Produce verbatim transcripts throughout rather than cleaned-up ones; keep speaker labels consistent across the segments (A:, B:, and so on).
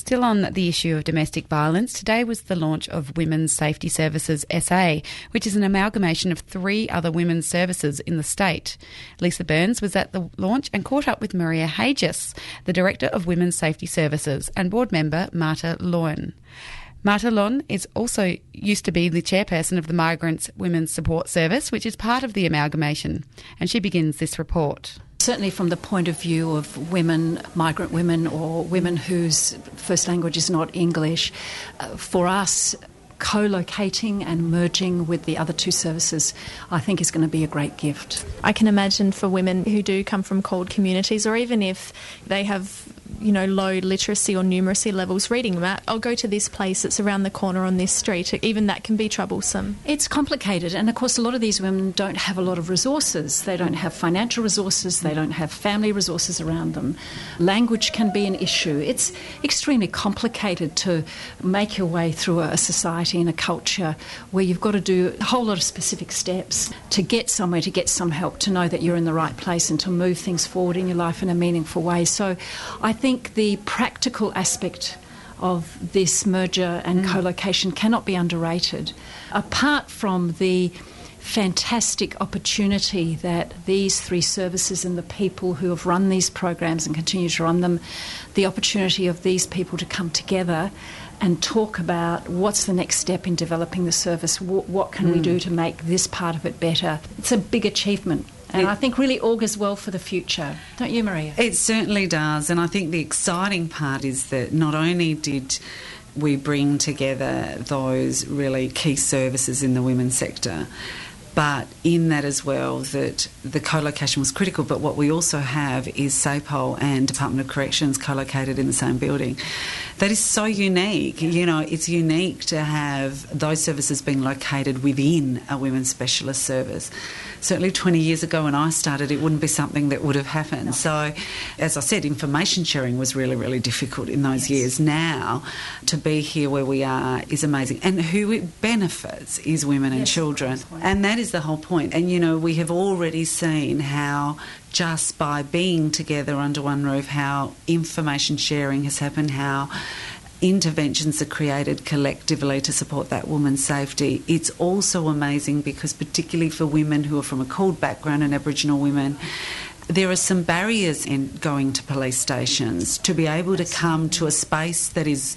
A: Still on the issue of domestic violence, today was the launch of Women's Safety Services S A, which is an amalgamation of three other women's services in the state. Lisa Burns was at the launch and caught up with Maria Hages, the Director of Women's Safety Services, and board member Marta Loen. Marta Loen is also used to be the chairperson of the Migrants Women's Support Service, which is part of the amalgamation, and she begins this report.
B: Certainly from the point of view of women, migrant women or women whose first language is not English, uh, for us, co-locating and merging with the other two services, I think is going to be a great gift.
C: I can imagine for women who do come from CALD communities, or even if they have, you know, low literacy or numeracy levels, reading that, I'll go to this place, it's around the corner on this street, even that can be troublesome.
B: It's complicated, and of course a lot of these women don't have a lot of resources. They don't have financial resources, they don't have family resources around them. Language can be an issue. It's extremely complicated to make your way through a society and a culture where you've got to do a whole lot of specific steps to get somewhere, to get some help, to know that you're in the right place and to move things forward in your life in a meaningful way. So I think the practical aspect of this merger and mm. co-location cannot be underrated. Apart from the fantastic opportunity that these three services and the people who have run these programs and continue to run them, the opportunity of these people to come together and talk about what's the next step in developing the service, what, what can mm. we do to make this part of it better. It's a big achievement. And it, I think really augurs well for the future. Don't you, Maria?
D: It certainly does. And I think the exciting part is that not only did we bring together those really key services in the women's sector, but in that as well, that the co-location was critical. But what we also have is SAPOL and Department of Corrections co-located in the same building. That is so unique. You know, it's unique to have those services being located within a women's specialist service. Certainly twenty years ago when I started, it wouldn't be something that would have happened. No. So, as I said, information sharing was really, really difficult in those yes. years. Now, to be here where we are is amazing. And who it benefits is women yes. and children. And that is the whole point. And, you know, we have already seen how just by being together under one roof, how information sharing has happened, how interventions are created collectively to support that woman's safety. It's also amazing because particularly for women who are from a CALD background and Aboriginal women, there are some barriers in going to police stations to be able to come to a space that is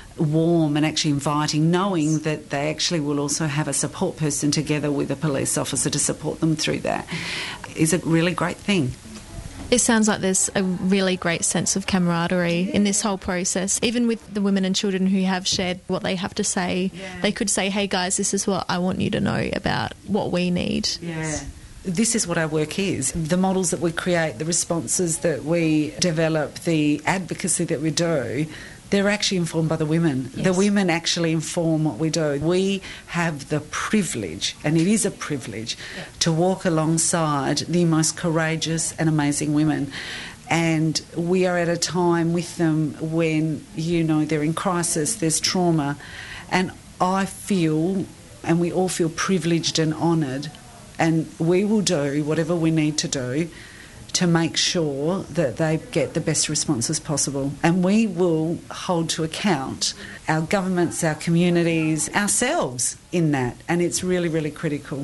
D: warm and actually inviting, knowing that they actually will also have a support person together with a police officer to support them through that is a really great thing.
C: It sounds like there's a really great sense of camaraderie in this whole process. Even with the women and children who have shared what they have to say, yeah. they could say, hey guys, this is what I want you to know about what we need.
D: Yeah. This is what our work is. The models that we create, the responses that we develop, the advocacy that we do, they're actually informed by the women. Yes. The women actually inform what we do. We have the privilege, and it is a privilege, yeah. to walk alongside the most courageous and amazing women. And we are at a time with them when, you know, they're in crisis, there's trauma. And I feel, and we all feel privileged and honoured, and we will do whatever we need to do to make sure that they get the best responses possible. And we will hold to account our governments, our communities, ourselves in that. And it's really, really critical.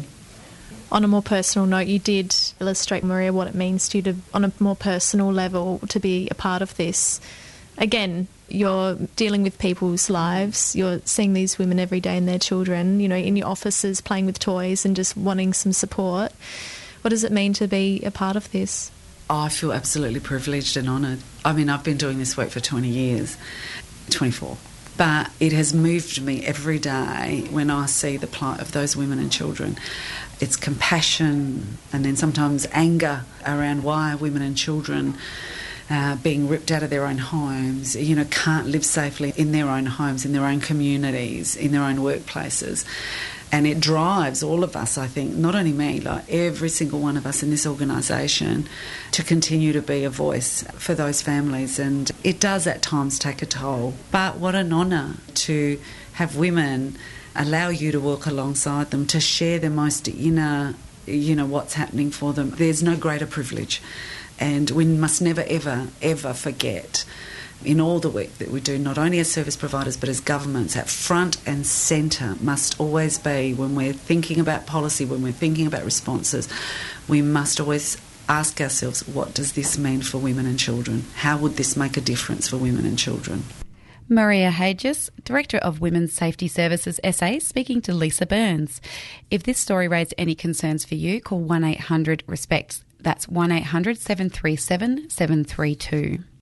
C: On a more personal note, you did illustrate, Maria, what it means to you to, on a more personal level, to be a part of this. Again, you're dealing with people's lives. You're seeing these women every day and their children, you know, in your offices, playing with toys and just wanting some support. What does it mean to be a part of this?
D: I feel absolutely privileged and honoured. I mean, I've been doing this work for twenty years, twenty-four. But it has moved me every day when I see the plight of those women and children. It's compassion and then sometimes anger around why women and children uh, being ripped out of their own homes, you know, can't live safely in their own homes, in their own communities, in their own workplaces. And it drives all of us, I think, not only me, like every single one of us in this organisation, to continue to be a voice for those families. And it does at times take a toll. But what an honour to have women allow you to walk alongside them, to share their most inner, you know, what's happening for them. There's no greater privilege. And we must never, ever, ever forget in all the work that we do, not only as service providers but as governments, at front and centre must always be, when we're thinking about policy, when we're thinking about responses, we must always ask ourselves, what does this mean for women and children? How would this make a difference for women and children?
A: Maria Hages, Director of Women's Safety Services S A, speaking to Lisa Burns. If this story raised any concerns for you, call one eight hundred RESPECT. That's one eight hundred seven three seven seven three two.